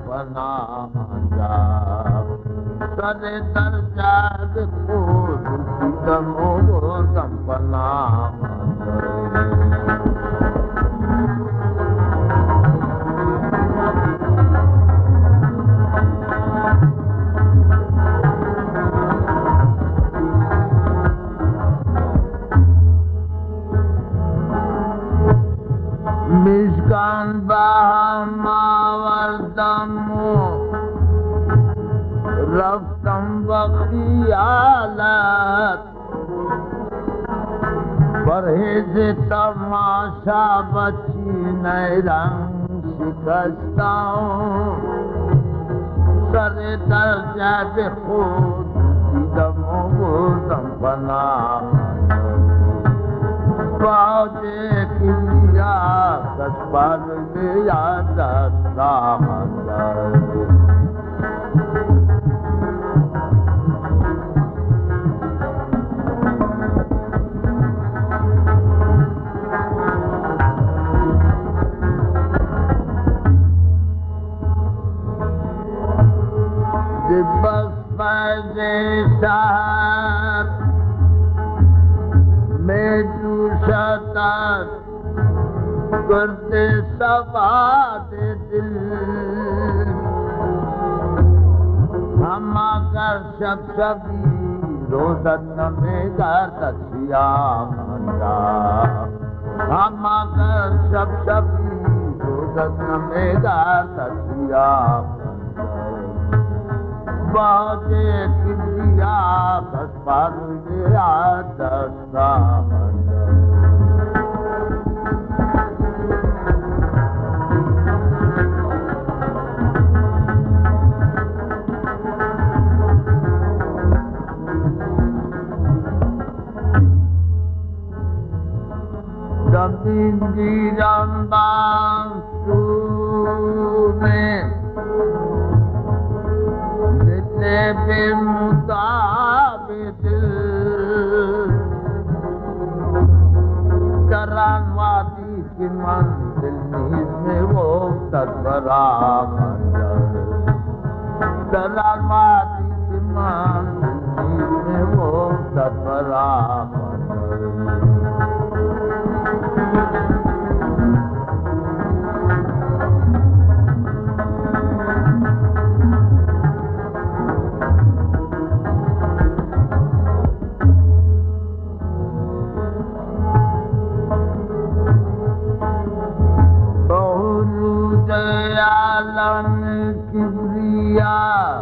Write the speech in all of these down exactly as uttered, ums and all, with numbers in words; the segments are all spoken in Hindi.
पनाह जा सरे दर जाग खोद दमो दम पनाह Mishkan Bahamavardamo Raftam Vakhiyalat Parhez tamasha bachi nae rang shikastaon Sare dar jabe khud didamo dam panah Baje kiya kasbar le yada samandar Dibas baje sahar Meju shatat करते सवाद दिल हम आकर शब शबी रोजन में दसिया हम आकर शब शबी रोजन में दसिया बाजे किया बस पर मेरा दस्ता Jabin giram bangsu mein jitne be mutabid karan wadi ki manzil mein wo tadbara manzar karan wadi ki manzil mein wo tadbara किबरिया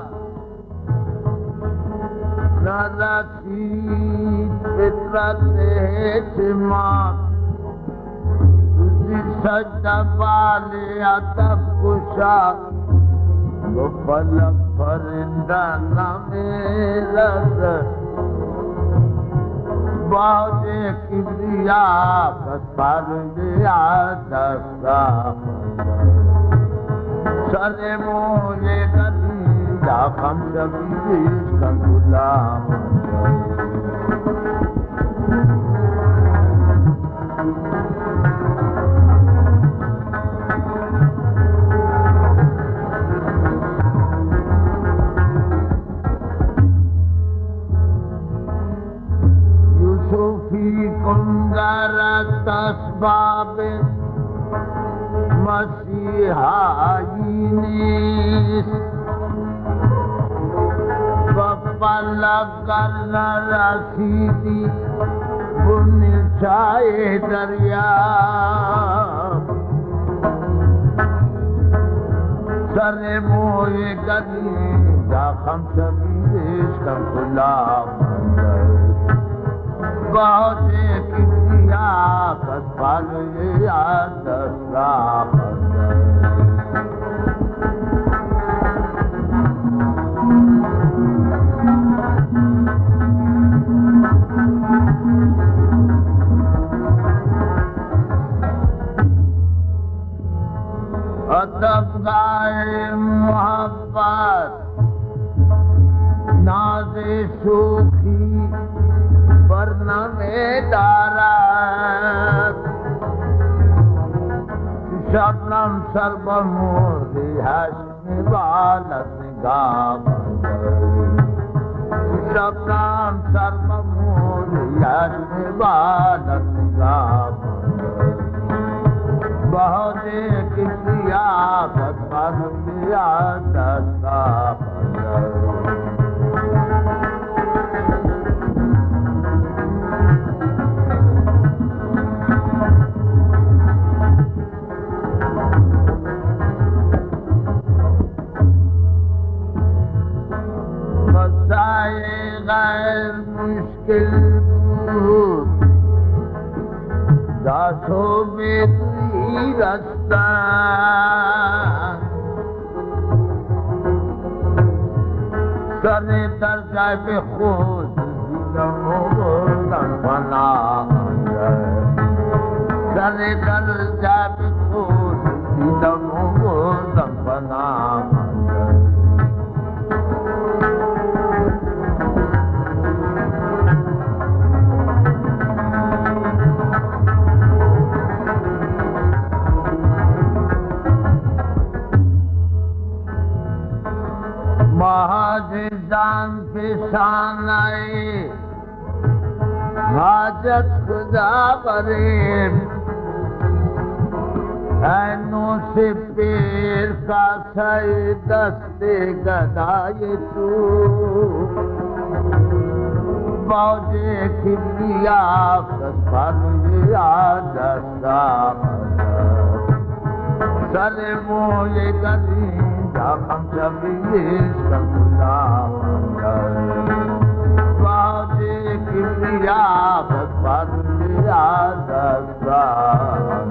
Narsi फितरत एतमा तुझी सजदा वाले अदब कुशा वो पलक परिंदा नमेरत बाजे किबरिया बस पर दिया दस्ता Sare moye gadi ya kham jabi kangula Yusufi kundara tasbab Masihainis Bapala karna rasidi Bunni chaye darya Sare moye gadi da kham shabish kam gulam Baje kibriya bas bal ye yaad raah अदब गाए मोहब्बत नाज़े शोखी वरना में दारात शबनम सर्वमोदी हस्न बालत गाम शब्दाम सर्वमूल्यं बालत गाम बहुते किसिया पद दिया दस्ता गैर मुश्किल दासों में तुई रास्ता करे दर्जा पे खुद बना करे दर्जा पे खुद बना महाजिदान पेशान आए हाजत खुदा बरे ऐनों से पेड़ का सही दस्ते गदाए तू बाजे खिलिया कसफल दस्ता सरे मोये गली हम सभी संगला बाजे किया बस बात दिया दस्ता